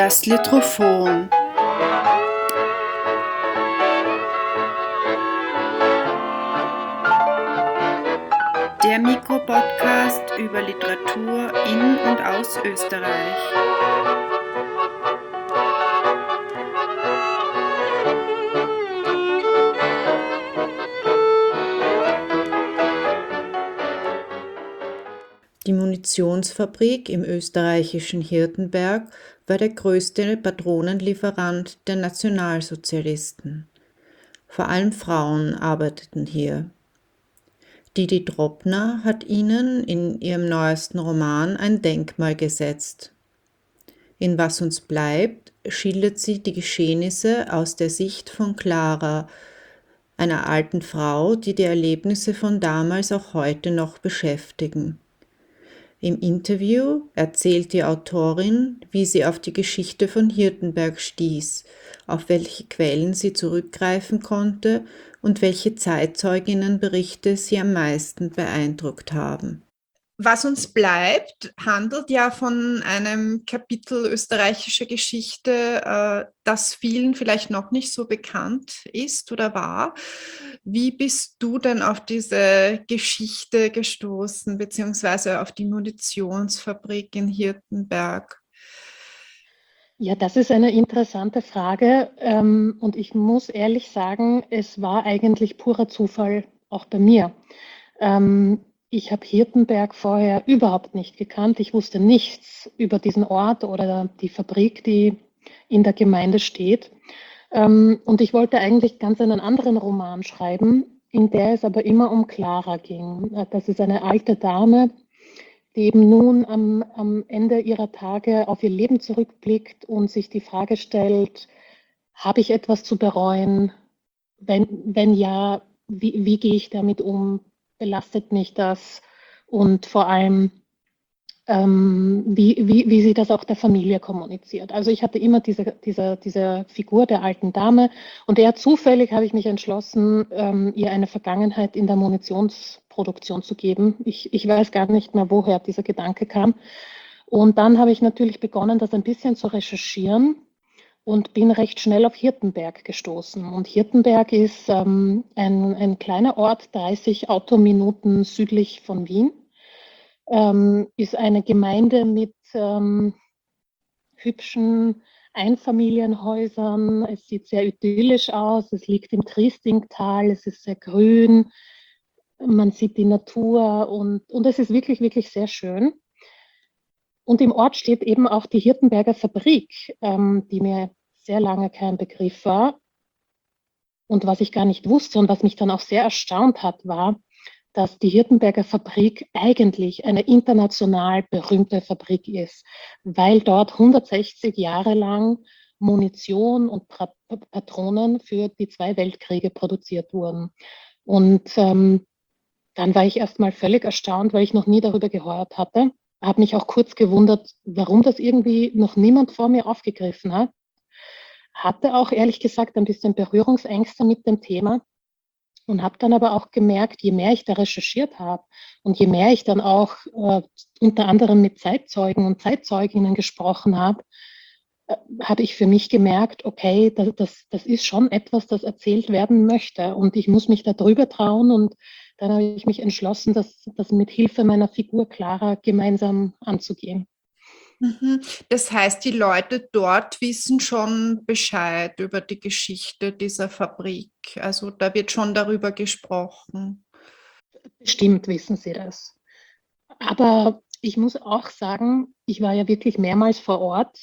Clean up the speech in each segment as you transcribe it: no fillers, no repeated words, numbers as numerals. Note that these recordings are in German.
Das Litrophon. Der Mikropodcast über Literatur in und aus Österreich. Die Munitionsfabrik im österreichischen Hirtenberg war der größte Patronenlieferant der Nationalsozialisten. Vor allem Frauen arbeiteten hier. Didi Droppner hat ihnen in ihrem neuesten Roman ein Denkmal gesetzt. In Was uns bleibt schildert sie die Geschehnisse aus der Sicht von Clara, einer alten Frau, die Erlebnisse von damals auch heute noch beschäftigen. Im Interview erzählt die Autorin, wie sie auf die Geschichte von Hirtenberg stieß, auf welche Quellen sie zurückgreifen konnte und welche Zeitzeuginnenberichte sie am meisten beeindruckt haben. Was uns bleibt, handelt ja von einem Kapitel österreichischer Geschichte, das vielen vielleicht noch nicht so bekannt ist oder war. Wie bist du denn auf diese Geschichte gestoßen, beziehungsweise auf die Munitionsfabrik in Hirtenberg? Ja, das ist eine interessante Frage. Und ich muss ehrlich sagen, es war eigentlich purer Zufall auch bei mir. Ich habe Hirtenberg vorher überhaupt nicht gekannt. Ich wusste nichts über diesen Ort oder die Fabrik, die in der Gemeinde steht. Und ich wollte eigentlich ganz einen anderen Roman schreiben, in der es aber immer um Clara ging. Das ist eine alte Dame, die eben nun am Ende ihrer Tage auf ihr Leben zurückblickt und sich die Frage stellt, habe ich etwas zu bereuen? Wenn ja, wie gehe ich damit um? Belastet mich das? Und vor allem, wie sie das auch der Familie kommuniziert. Also ich hatte immer diese Figur der alten Dame und eher zufällig habe ich mich entschlossen, ihr eine Vergangenheit in der Munitionsproduktion zu geben. Ich weiß gar nicht mehr, woher dieser Gedanke kam. Und dann habe ich natürlich begonnen, das ein bisschen zu recherchieren und bin recht schnell auf Hirtenberg gestoßen. Und Hirtenberg ist ein kleiner Ort, 30 Autominuten südlich von Wien. Ist eine Gemeinde mit hübschen Einfamilienhäusern. Es sieht sehr idyllisch aus. Es liegt im Triestingtal. Es ist sehr grün. Man sieht die Natur und es ist wirklich, wirklich sehr schön. Und im Ort steht eben auch die Hirtenberger Fabrik, die mir sehr lange kein Begriff war. Und was ich gar nicht wusste und was mich dann auch sehr erstaunt hat, war, dass die Hirtenberger Fabrik eigentlich eine international berühmte Fabrik ist, weil dort 160 Jahre lang Munition und Patronen für die 2 Weltkriege produziert wurden. Und dann war ich erstmal völlig erstaunt, weil ich noch nie darüber gehört hatte. Habe mich auch kurz gewundert, warum das irgendwie noch niemand vor mir aufgegriffen hat. Hatte auch ehrlich gesagt ein bisschen Berührungsängste mit dem Thema und habe dann aber auch gemerkt, je mehr ich da recherchiert habe und je mehr ich dann auch unter anderem mit Zeitzeugen und Zeitzeuginnen gesprochen habe, habe ich für mich gemerkt, okay, das ist schon etwas, das erzählt werden möchte und ich muss mich da drüber trauen und dann habe ich mich entschlossen, das mit Hilfe meiner Figur Clara gemeinsam anzugehen. Das heißt, die Leute dort wissen schon Bescheid über die Geschichte dieser Fabrik. Also da wird schon darüber gesprochen. Bestimmt wissen sie das. Aber ich muss auch sagen, ich war ja wirklich mehrmals vor Ort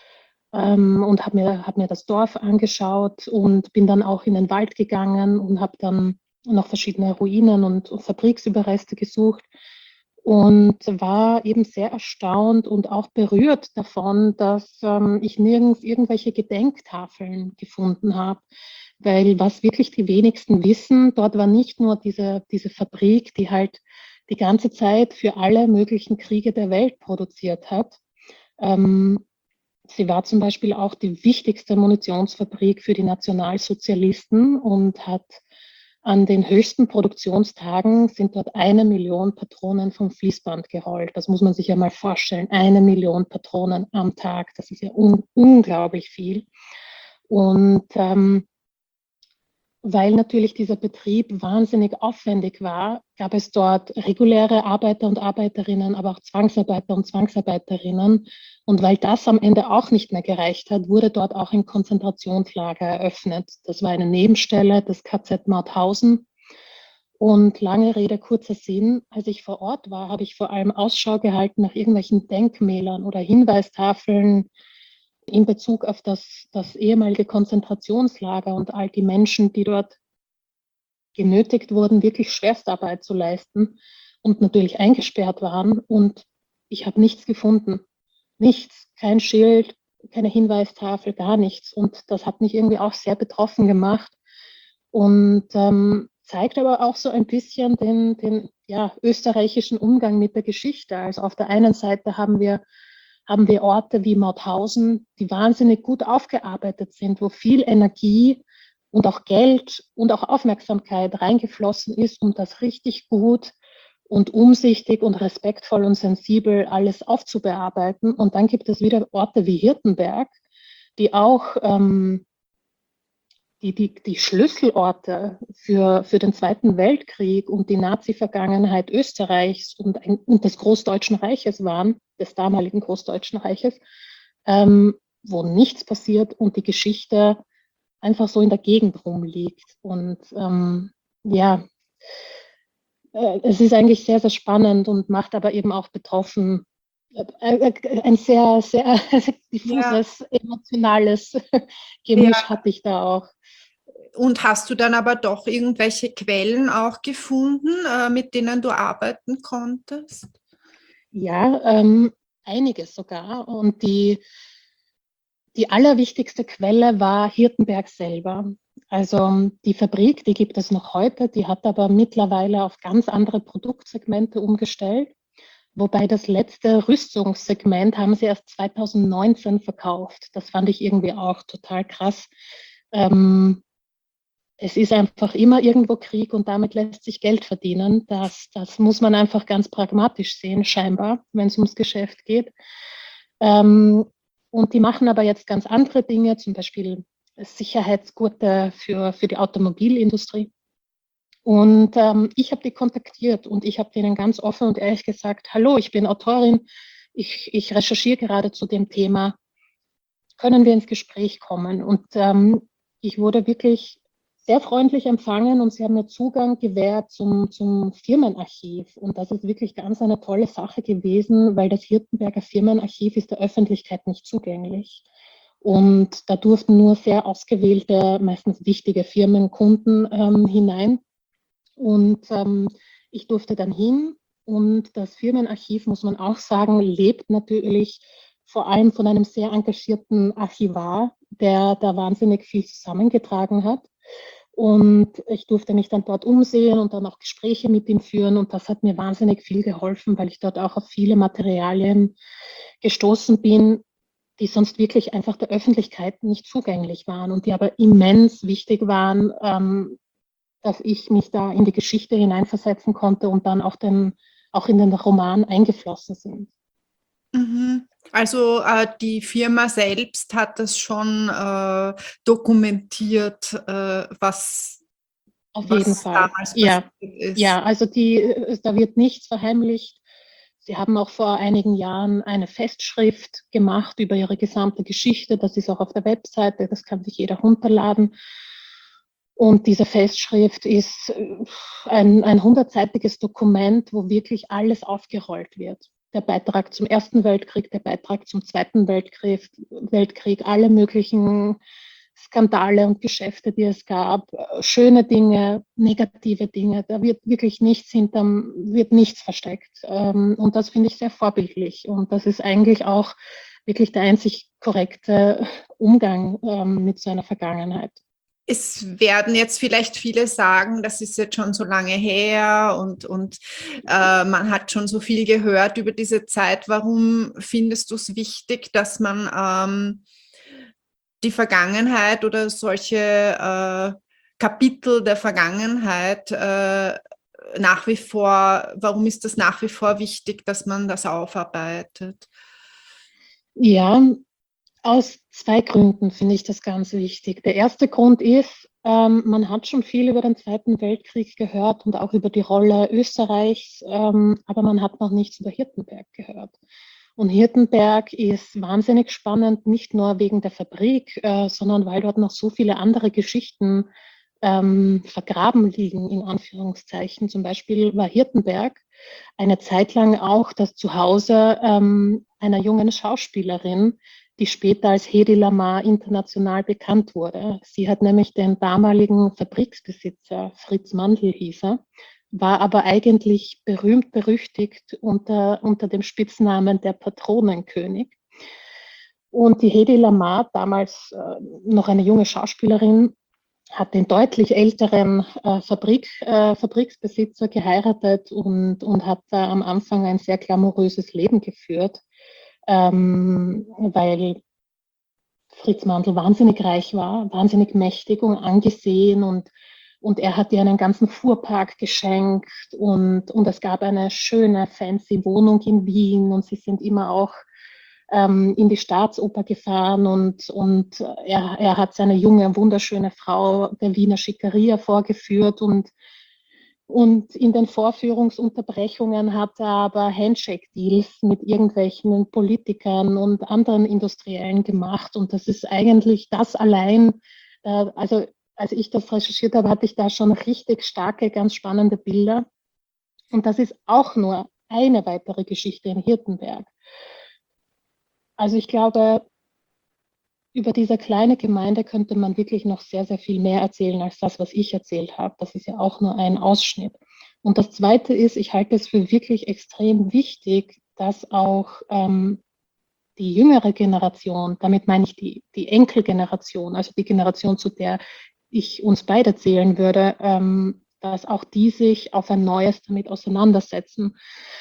und hab mir das Dorf angeschaut und bin dann auch in den Wald gegangen und habe dann noch verschiedene Ruinen und Fabriksüberreste gesucht und war eben sehr erstaunt und auch berührt davon, dass ich nirgends irgendwelche Gedenktafeln gefunden habe. Weil was wirklich die wenigsten wissen, dort war nicht nur diese Fabrik, die halt die ganze Zeit für alle möglichen Kriege der Welt produziert hat. Ähm, Sie war zum Beispiel auch die wichtigste Munitionsfabrik für die Nationalsozialisten und hat An den höchsten Produktionstagen sind dort 1 Million Patronen vom Fließband gerollt. Das muss man sich ja mal vorstellen. 1 Million Patronen am Tag, das ist ja unglaublich viel. Und weil natürlich dieser Betrieb wahnsinnig aufwendig war, gab es dort reguläre Arbeiter und Arbeiterinnen, aber auch Zwangsarbeiter und Zwangsarbeiterinnen. Und weil das am Ende auch nicht mehr gereicht hat, wurde dort auch ein Konzentrationslager eröffnet. Das war eine Nebenstelle des KZ Mauthausen. Und lange Rede, kurzer Sinn, als ich vor Ort war, habe ich vor allem Ausschau gehalten nach irgendwelchen Denkmälern oder Hinweistafeln in Bezug auf das ehemalige Konzentrationslager und all die Menschen, die dort genötigt wurden, wirklich Schwerstarbeit zu leisten und natürlich eingesperrt waren. Und ich habe nichts gefunden. Nichts, kein Schild, keine Hinweistafel, gar nichts. Und das hat mich irgendwie auch sehr betroffen gemacht und zeigt aber auch so ein bisschen den österreichischen Umgang mit der Geschichte. Also auf der einen Seite haben wir Orte wie Mauthausen, die wahnsinnig gut aufgearbeitet sind, wo viel Energie und auch Geld und auch Aufmerksamkeit reingeflossen ist, um das richtig gut und umsichtig und respektvoll und sensibel alles aufzubearbeiten. Und dann gibt es wieder Orte wie Hirtenberg, die auch die Schlüsselorte für den Zweiten Weltkrieg und die Nazi-Vergangenheit Österreichs und des Großdeutschen Reiches waren, des damaligen Großdeutschen Reiches, wo nichts passiert und die Geschichte einfach so in der Gegend rumliegt. Und es ist eigentlich sehr, sehr spannend und macht aber eben auch betroffen. Ein sehr, sehr Ja, diffuses, emotionales Gemisch ja. hatte ich da auch. Und hast du dann aber doch irgendwelche Quellen auch gefunden, mit denen du arbeiten konntest? Ja, einiges sogar. Und die allerwichtigste Quelle war Hirtenberg selber. Also die Fabrik, die gibt es noch heute, die hat aber mittlerweile auf ganz andere Produktsegmente umgestellt. Wobei das letzte Rüstungssegment haben sie erst 2019 verkauft. Das fand ich irgendwie auch total krass. Ähm, Es ist einfach immer irgendwo Krieg und damit lässt sich Geld verdienen. Das muss man einfach ganz pragmatisch sehen, scheinbar, wenn es ums Geschäft geht. Ähm, und die machen aber jetzt ganz andere Dinge, zum Beispiel Sicherheitsgurte für die Automobilindustrie. Und ich habe die kontaktiert und ich habe denen ganz offen und ehrlich gesagt, hallo, ich bin Autorin, ich recherchiere gerade zu dem Thema, können wir ins Gespräch kommen? Und ich wurde wirklich sehr freundlich empfangen und sie haben mir Zugang gewährt zum Firmenarchiv. Und das ist wirklich ganz eine tolle Sache gewesen, weil das Hirtenberger Firmenarchiv ist der Öffentlichkeit nicht zugänglich. Und da durften nur sehr ausgewählte, meistens wichtige Firmenkunden hinein. Und ich durfte dann hin und das Firmenarchiv, muss man auch sagen, lebt natürlich vor allem von einem sehr engagierten Archivar, der da wahnsinnig viel zusammengetragen hat. Und ich durfte mich dann dort umsehen und dann auch Gespräche mit ihm führen. Und das hat mir wahnsinnig viel geholfen, weil ich dort auch auf viele Materialien gestoßen bin, die sonst wirklich einfach der Öffentlichkeit nicht zugänglich waren und die aber immens wichtig waren, dass ich mich da in die Geschichte hineinversetzen konnte und dann auch in den Roman eingeflossen sind. Mhm. Also die Firma selbst hat das schon dokumentiert, Auf jeden was Fall. damals passiert Ja, ist. ja, also da wird nichts verheimlicht. Sie haben auch vor einigen Jahren eine Festschrift gemacht über ihre gesamte Geschichte. Das ist auch auf der Webseite, das kann sich jeder runterladen. Und diese Festschrift ist ein 100-seitiges Dokument, wo wirklich alles aufgerollt wird. Der Beitrag zum Ersten Weltkrieg, der Beitrag zum Zweiten Weltkrieg, alle möglichen Skandale und Geschäfte, die es gab, schöne Dinge, negative Dinge. Da wird wirklich wird nichts versteckt. Und das finde ich sehr vorbildlich. Und das ist eigentlich auch wirklich der einzig korrekte Umgang mit so einer Vergangenheit. Es werden jetzt vielleicht viele sagen, das ist jetzt schon so lange her und man hat schon so viel gehört über diese Zeit. Warum findest du es wichtig, dass man die Vergangenheit oder solche Kapitel der Vergangenheit nach wie vor, warum ist das nach wie vor wichtig, dass man das aufarbeitet? Ja, aus zwei Gründen finde ich das ganz wichtig. Der erste Grund ist, man hat schon viel über den Zweiten Weltkrieg gehört und auch über die Rolle Österreichs, aber man hat noch nichts über Hirtenberg gehört. Und Hirtenberg ist wahnsinnig spannend, nicht nur wegen der Fabrik, sondern weil dort noch so viele andere Geschichten vergraben liegen, in Anführungszeichen. Zum Beispiel war Hirtenberg eine Zeit lang auch das Zuhause einer jungen Schauspielerin, die später als Hedy Lamarr international bekannt wurde. Sie hat nämlich den damaligen Fabriksbesitzer, Fritz Mandl hieß er, war aber eigentlich berühmt berüchtigt unter dem Spitznamen der Patronenkönig. Und die Hedy Lamarr, damals noch eine junge Schauspielerin, hat den deutlich älteren Fabriksbesitzer geheiratet und hat da am Anfang ein sehr glamouröses Leben geführt, weil Fritz Mandl wahnsinnig reich war, wahnsinnig mächtig und angesehen und er hat ihr einen ganzen Fuhrpark geschenkt und es gab eine schöne, fancy Wohnung in Wien und sie sind immer auch in die Staatsoper gefahren und er hat seine junge, wunderschöne Frau der Wiener Schickeria vorgeführt und in den Vorführungsunterbrechungen hat er aber Handshake-Deals mit irgendwelchen Politikern und anderen Industriellen gemacht. Und das ist eigentlich das allein, also als ich das recherchiert habe, hatte ich da schon richtig starke, ganz spannende Bilder. Und das ist auch nur eine weitere Geschichte in Hirtenberg. Also ich glaube, über diese kleine Gemeinde könnte man wirklich noch sehr, sehr viel mehr erzählen als das, was ich erzählt habe. Das ist ja auch nur ein Ausschnitt. Und das Zweite ist, ich halte es für wirklich extrem wichtig, dass auch die jüngere Generation, damit meine ich die Enkelgeneration, also die Generation, zu der ich uns beide zählen würde, dass auch die sich auf ein Neues damit auseinandersetzen,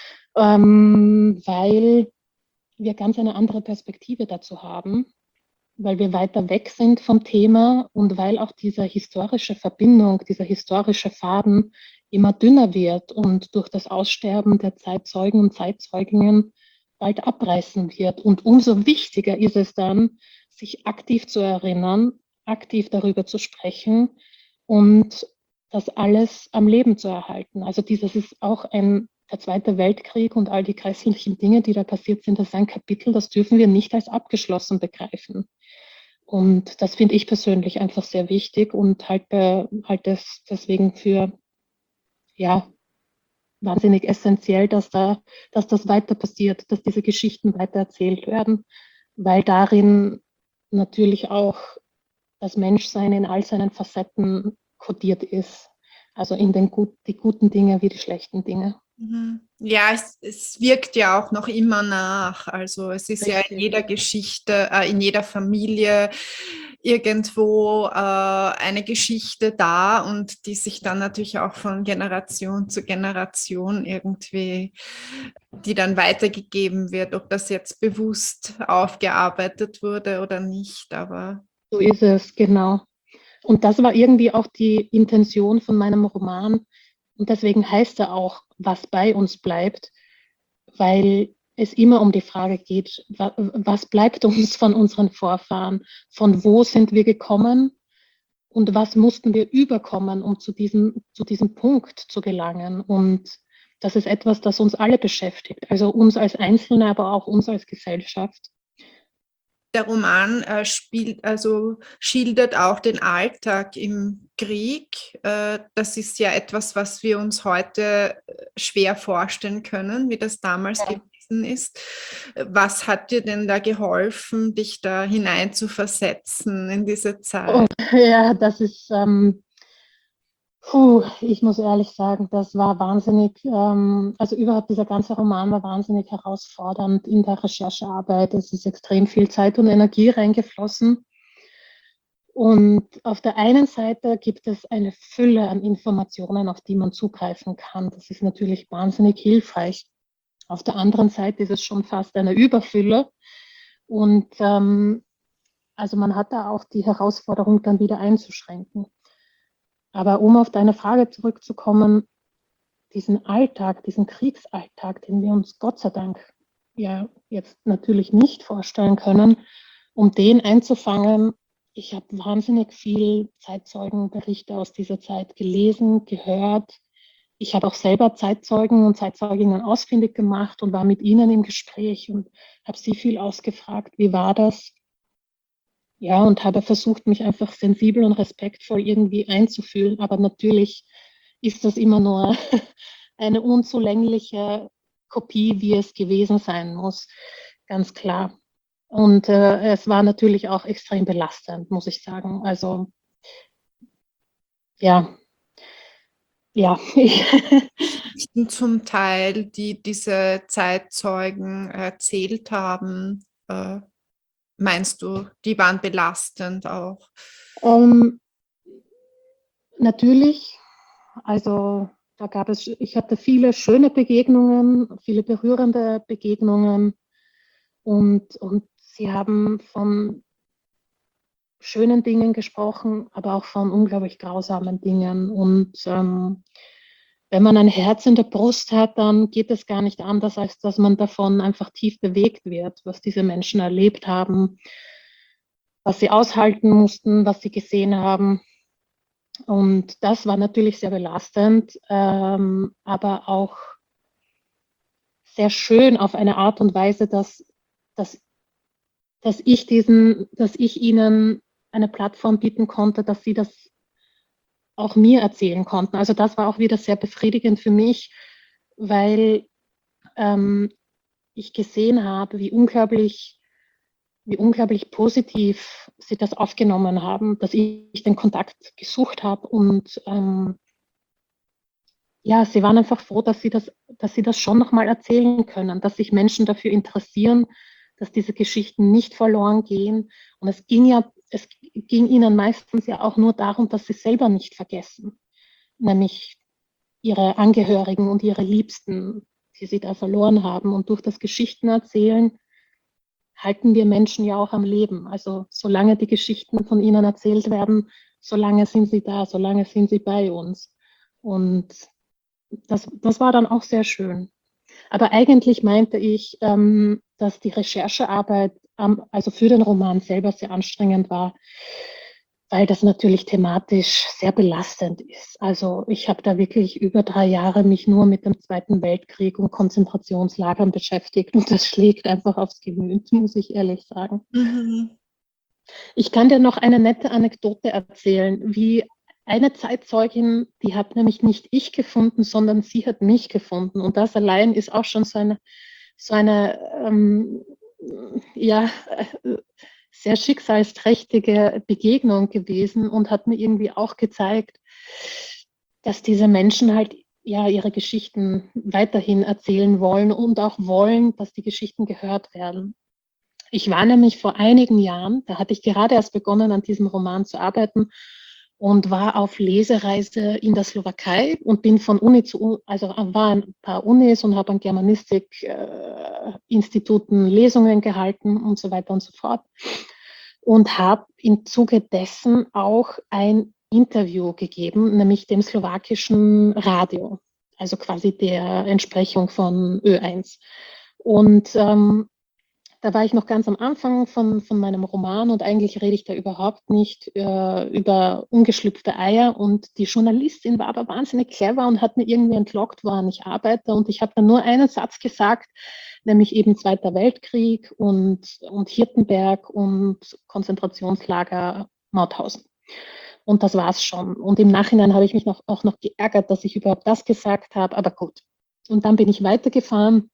weil wir ganz eine andere Perspektive dazu haben, weil wir weiter weg sind vom Thema und weil auch diese historische Verbindung, dieser historische Faden immer dünner wird und durch das Aussterben der Zeitzeugen und Zeitzeuginnen bald abreißen wird. Und umso wichtiger ist es dann, sich aktiv zu erinnern, aktiv darüber zu sprechen und das alles am Leben zu erhalten. Also dieses ist auch der Zweite Weltkrieg und all die grässlichen Dinge, die da passiert sind, das ist ein Kapitel, das dürfen wir nicht als abgeschlossen begreifen. Und das finde ich persönlich einfach sehr wichtig und halte es deswegen für ja, wahnsinnig essentiell, dass das weiter passiert, dass diese Geschichten weiter erzählt werden, weil darin natürlich auch das Menschsein in all seinen Facetten kodiert ist. Also in die guten Dinge wie die schlechten Dinge. Ja, es wirkt ja auch noch immer nach. Also es ist ja in Richtig. jeder Geschichte, in jeder Familie irgendwo eine Geschichte da und die sich dann natürlich auch von Generation zu Generation irgendwie, die dann weitergegeben wird, ob das jetzt bewusst aufgearbeitet wurde oder nicht. Aber So ist es, genau. Und das war irgendwie auch die Intention von meinem Roman. Und deswegen heißt er auch, was bei uns bleibt, weil es immer um die Frage geht, was bleibt uns von unseren Vorfahren? Von wo sind wir gekommen? Und was mussten wir überkommen, um zu diesem Punkt zu gelangen? Und das ist etwas, das uns alle beschäftigt. Also uns als Einzelne, aber auch uns als Gesellschaft. der Roman schildert auch den Alltag im Krieg. Das ist ja etwas, was wir uns heute schwer vorstellen können, wie das damals gewesen ist. Was hat dir denn da geholfen, dich da hinein zu versetzen in diese Oh, Zeit? ja, das ist, ich muss ehrlich sagen, das war wahnsinnig, also überhaupt dieser ganze Roman war wahnsinnig herausfordernd in der Recherchearbeit. Es ist extrem viel Zeit und Energie reingeflossen. Und auf der einen Seite gibt es eine Fülle an Informationen, auf die man zugreifen kann. Das ist natürlich wahnsinnig hilfreich. Auf der anderen Seite ist es schon fast eine Überfülle. Und also man hat da auch die Herausforderung, dann wieder einzuschränken. Aber um auf deine Frage zurückzukommen, diesen Alltag, diesen Kriegsalltag, den wir uns Gott sei Dank ja jetzt natürlich nicht vorstellen können, um den einzufangen, ich habe wahnsinnig viel Zeitzeugenberichte aus dieser Zeit gelesen, gehört. Ich habe auch selber Zeitzeugen und Zeitzeuginnen ausfindig gemacht und war mit ihnen im Gespräch und habe sie viel ausgefragt, wie war das? Ja, und habe versucht, mich einfach sensibel und respektvoll irgendwie einzufühlen. Aber natürlich ist das immer nur eine unzulängliche Kopie, wie es gewesen sein muss, ganz klar. Und es war natürlich auch extrem belastend, muss ich sagen. Also ja, ja. Zum Teil, die diese Zeitzeugen erzählt haben, meinst du, die waren belastend auch? ähm, natürlich, also da gab es, ich hatte viele schöne Begegnungen, viele berührende Begegnungen und sie haben von schönen Dingen gesprochen, aber auch von unglaublich grausamen Dingen. Und wenn man ein Herz in der Brust hat, dann geht es gar nicht anders, als dass man davon einfach tief bewegt wird, was diese Menschen erlebt haben, was sie aushalten mussten, was sie gesehen haben. Und das war natürlich sehr belastend, aber auch sehr schön auf eine Art und Weise, dass, dass ich ihnen eine Plattform bieten konnte, dass sie das auch mir erzählen konnten. Also das war auch wieder sehr befriedigend für mich, weil ähm, ich gesehen habe, wie unglaublich positiv sie das aufgenommen haben, dass ich den Kontakt gesucht habe und ja, sie waren einfach froh, dass sie das schon nochmal erzählen können, dass sich Menschen dafür interessieren, dass diese Geschichten nicht verloren gehen. Und es ging ihnen meistens ja auch nur darum, dass sie selber nicht vergessen, nämlich ihre Angehörigen und ihre Liebsten, die sie da verloren haben. Und durch das Geschichtenerzählen halten wir Menschen ja auch am Leben. Also solange die Geschichten von ihnen erzählt werden, solange sind sie da, solange sind sie bei uns. Und das war dann auch sehr schön. Aber eigentlich meinte ich, dass die Recherchearbeit, also für den Roman selber sehr anstrengend war, weil das natürlich thematisch sehr belastend ist. Also ich habe da wirklich über 3 Jahre mich nur mit dem Zweiten Weltkrieg und Konzentrationslagern beschäftigt und das schlägt einfach aufs Gemüt, muss ich ehrlich sagen. Mhm. Ich kann dir noch eine nette Anekdote erzählen, wie eine Zeitzeugin, die hat nämlich nicht ich gefunden, sondern sie hat mich gefunden. Und das allein ist auch schon so eine ja, sehr schicksalsträchtige Begegnung gewesen und hat mir irgendwie auch gezeigt, dass diese Menschen halt ja ihre Geschichten weiterhin erzählen wollen und auch wollen, dass die Geschichten gehört werden. Ich war nämlich vor einigen Jahren, da hatte ich gerade erst begonnen, an diesem Roman zu arbeiten und war auf Lesereise in der Slowakei und bin von Uni zu, also war ein paar Unis und habe an Germanistik-Instituten Lesungen gehalten und so weiter und so fort. Und habe im Zuge dessen auch ein Interview gegeben, nämlich dem slowakischen Radio, also quasi der Entsprechung von Ö1. Und da war ich noch ganz am Anfang von meinem Roman und eigentlich rede ich da überhaupt nicht über ungeschlüpfte Eier. Und die Journalistin war aber wahnsinnig clever und hat mir irgendwie entlockt, woran ich arbeite. Und ich habe dann nur einen Satz gesagt, nämlich eben Zweiter Weltkrieg und Hirtenberg und Konzentrationslager Mauthausen. Und das war's schon. Und im Nachhinein habe ich mich auch noch geärgert, dass ich überhaupt das gesagt habe. Aber gut. Und dann bin ich weitergefahren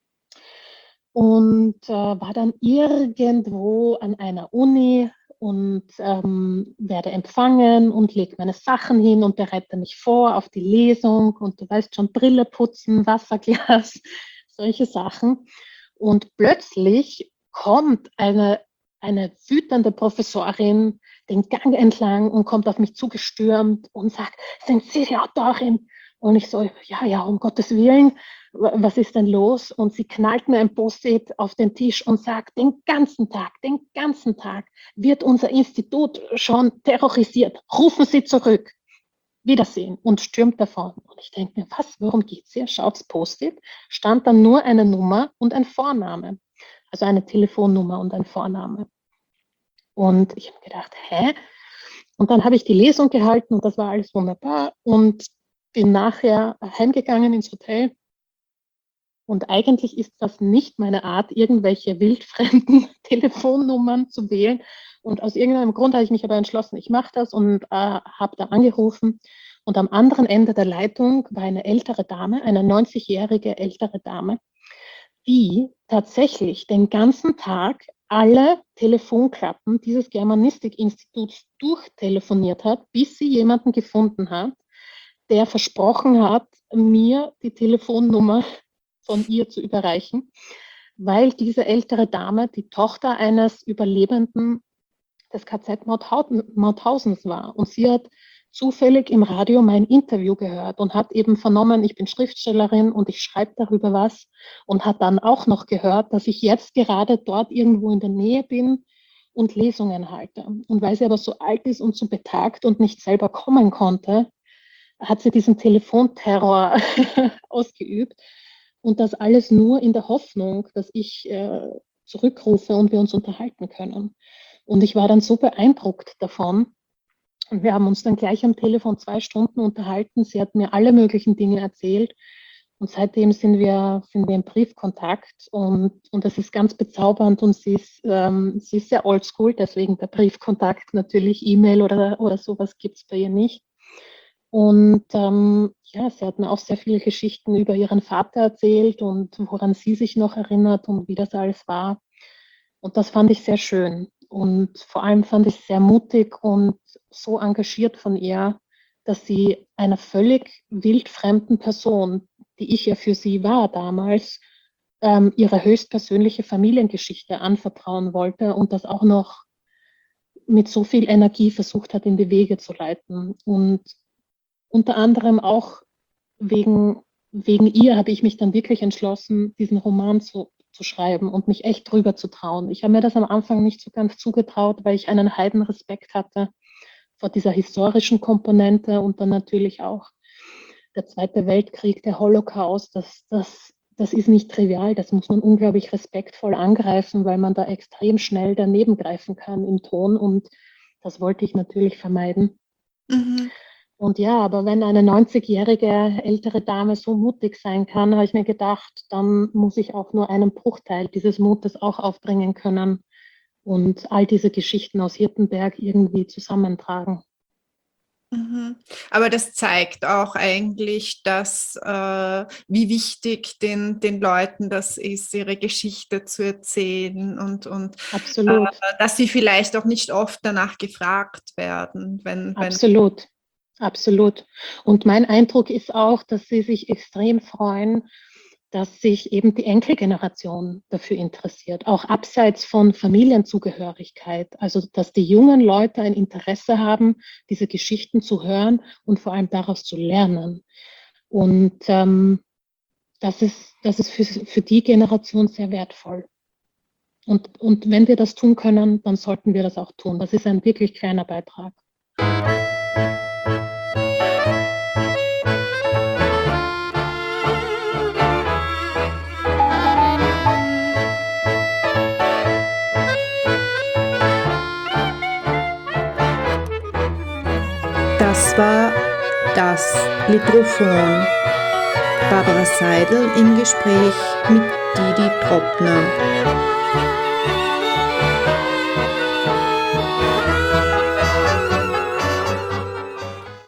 und war dann irgendwo an einer Uni und werde empfangen und lege meine Sachen hin und bereite mich vor auf die Lesung und du weißt schon, Brille putzen, Wasserglas, solche Sachen. Und plötzlich kommt eine wütende Professorin den Gang entlang und kommt auf mich zugestürmt und sagt, sind Sie die Autorin? Und ich so, ja, ja, um Gottes Willen, was ist denn los? Und sie knallt mir ein Post-it auf den Tisch und sagt, den ganzen Tag wird unser Institut schon terrorisiert. Rufen Sie zurück. Wiedersehen und stürmt davon. Und ich denke mir, was, worum geht's hier? Schaut's Post-it, stand dann nur eine Nummer und ein Vorname. Also eine Telefonnummer und ein Vorname. Und ich habe gedacht, hä? Und dann habe ich die Lesung gehalten und das war alles wunderbar und bin nachher heimgegangen ins Hotel. Und eigentlich ist das nicht meine Art, irgendwelche wildfremden Telefonnummern zu wählen. Und aus irgendeinem Grund habe ich mich aber entschlossen, ich mache das und habe da angerufen. Und am anderen Ende der Leitung war eine ältere Dame, eine 90-jährige ältere Dame, die tatsächlich den ganzen Tag alle Telefonklappen dieses Germanistik-Instituts durchtelefoniert hat, bis sie jemanden gefunden hat, der versprochen hat, mir die Telefonnummer von ihr zu überreichen, weil diese ältere Dame die Tochter eines Überlebenden des KZ Mauthausens war. Und sie hat zufällig im Radio mein Interview gehört und hat eben vernommen, ich bin Schriftstellerin und ich schreibe darüber was, und hat dann auch noch gehört, dass ich jetzt gerade dort irgendwo in der Nähe bin und Lesungen halte. Und weil sie aber so alt ist und so betagt und nicht selber kommen konnte, hat sie diesen Telefonterror ausgeübt. Und das alles nur in der Hoffnung, dass ich zurückrufe und wir uns unterhalten können. Und ich war dann so beeindruckt davon. Und wir haben uns dann gleich am Telefon 2 Stunden unterhalten. Sie hat mir alle möglichen Dinge erzählt. Und seitdem sind wir im Briefkontakt. Und das ist ganz bezaubernd. Und sie ist sehr oldschool, deswegen der Briefkontakt. Natürlich E-Mail oder sowas gibt es bei ihr nicht. Und ja, sie hat mir auch sehr viele Geschichten über ihren Vater erzählt und woran sie sich noch erinnert und wie das alles war. Und das fand ich sehr schön. Und vor allem fand ich es sehr mutig und so engagiert von ihr, dass sie einer völlig wildfremden Person, die ich ja für sie war damals, ihre höchstpersönliche Familiengeschichte anvertrauen wollte und das auch noch mit so viel Energie versucht hat, in die Wege zu leiten. Und unter anderem auch wegen ihr habe ich mich dann wirklich entschlossen, diesen Roman zu schreiben und mich echt drüber zu trauen. Ich habe mir das am Anfang nicht so ganz zugetraut, weil ich einen Heidenrespekt hatte vor dieser historischen Komponente und dann natürlich auch der Zweite Weltkrieg, der Holocaust. Das ist nicht trivial, das muss man unglaublich respektvoll angreifen, weil man da extrem schnell daneben greifen kann im Ton, und das wollte ich natürlich vermeiden. Mhm. Und ja, aber wenn eine 90-jährige ältere Dame so mutig sein kann, habe ich mir gedacht, dann muss ich auch nur einen Bruchteil dieses Mutes auch aufbringen können und all diese Geschichten aus Hirtenberg irgendwie zusammentragen. Mhm. Aber das zeigt auch eigentlich, dass wie wichtig den Leuten das ist, ihre Geschichte zu erzählen und Absolut, dass sie vielleicht auch nicht oft danach gefragt werden, wenn absolut, absolut. Und mein Eindruck ist auch, dass sie sich extrem freuen, dass sich eben die Enkelgeneration dafür interessiert, auch abseits von Familienzugehörigkeit. Also, dass die jungen Leute ein Interesse haben, diese Geschichten zu hören und vor allem daraus zu lernen. Und das ist für die Generation sehr wertvoll. Und wenn wir das tun können, dann sollten wir das auch tun. Das ist ein wirklich kleiner Beitrag. das war das Litrophon. Barbara Seidel im Gespräch mit Didi Troppner.